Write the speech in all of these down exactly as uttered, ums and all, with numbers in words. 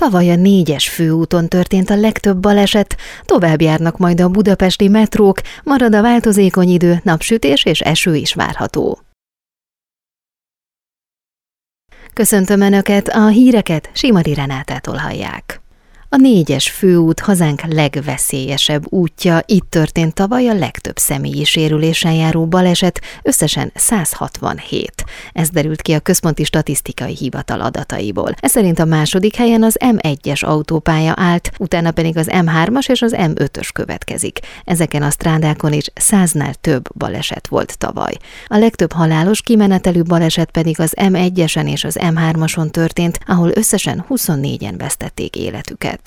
Tavaly a négyes főúton történt a legtöbb baleset, tovább járnak majd a budapesti metrók, marad a változékony idő, napsütés és eső is várható. Köszöntöm Önöket, a híreket Simari Renátától hallják. A négyes főút hazánk legveszélyesebb útja, itt történt tavaly a legtöbb személyi sérüléssel járó baleset, összesen száz hatvanhét. Ez derült ki a Központi Statisztikai Hivatal adataiból. Ez szerint a második helyen az M egyes autópálya állt, utána pedig az M hármas és az M ötös következik. Ezeken a strádákon is száznál több baleset volt tavaly. A legtöbb halálos kimenetelű baleset pedig az M egyesen és az M hármason történt, ahol összesen huszonnégyen vesztették életüket.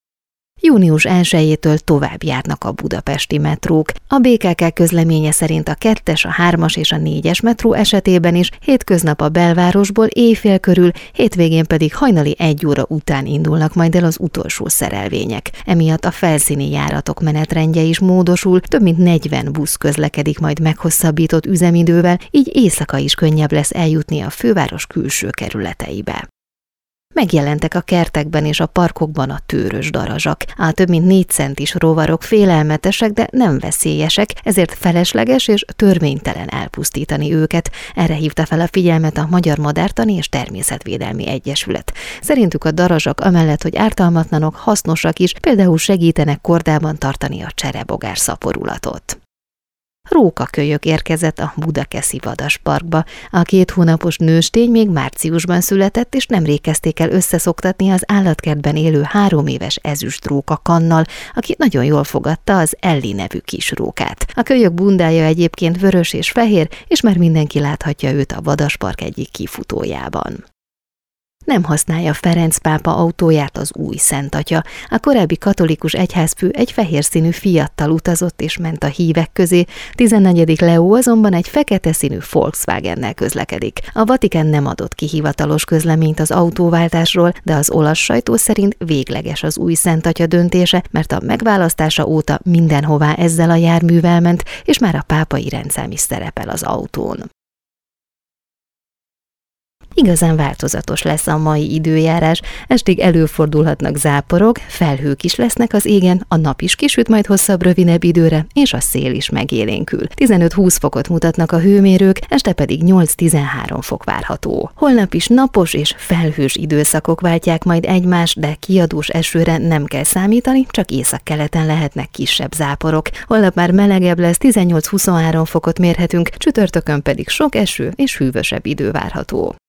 június elsejétől tovább járnak a budapesti metrók. A bé ká ká közleménye szerint a kettes, a hármas és a négyes metró esetében is hétköznap a belvárosból éjfél körül, hétvégén pedig hajnali egy óra után indulnak majd el az utolsó szerelvények. Emiatt a felszíni járatok menetrendje is módosul, több mint negyven busz közlekedik majd meghosszabbított üzemidővel, így éjszaka is könnyebb lesz eljutni a főváros külső kerületeibe. Megjelentek a kertekben és a parkokban a tőrös darazsak. A több mint négy centis rovarok félelmetesek, de nem veszélyesek, ezért felesleges és törvénytelen elpusztítani őket. Erre hívta fel a figyelmet a Magyar Madártani és Természetvédelmi Egyesület. Szerintük a darazsak amellett, hogy ártalmatlanok, hasznosak is, például segítenek kordában tartani a cserebogár szaporulatot. Rókakölyök érkezett a Budakeszi Vadasparkba. A két hónapos nőstény még márciusban született, és nemrég kezdték el összeszoktatni az állatkertben élő három éves ezüst róka Kannal, aki nagyon jól fogadta az Elli nevű kis rókát. A kölyök bundája egyébként vörös és fehér, és már mindenki láthatja őt a Vadaspark egyik kifutójában. Nem használja Ferenc pápa autóját az új Szentatya. A korábbi katolikus egyházfő egy fehér színű Fiattal utazott és ment a hívek közé, tizennegyedik Leó azonban egy fekete színű Volkswagennel közlekedik. A Vatikán nem adott ki hivatalos közleményt az autóváltásról, de az olasz sajtó szerint végleges az új Szentatya döntése, mert a megválasztása óta mindenhová ezzel a járművel ment, és már a pápai rendszám is szerepel az autón. Igazán változatos lesz a mai időjárás, estig előfordulhatnak záporok, felhők is lesznek az égen, a nap is kisüt majd hosszabb, rövidebb időre, és a szél is megélénkül. tizenöt-húsz fokot mutatnak a hőmérők, este pedig nyolc-tizenhárom fok várható. Holnap is napos és felhős időszakok váltják majd egymást, de kiadós esőre nem kell számítani, csak északkeleten lehetnek kisebb záporok. Holnap már melegebb lesz, tizennyolc-huszonhárom fokot mérhetünk, csütörtökön pedig sok eső és hűvösebb idő várható.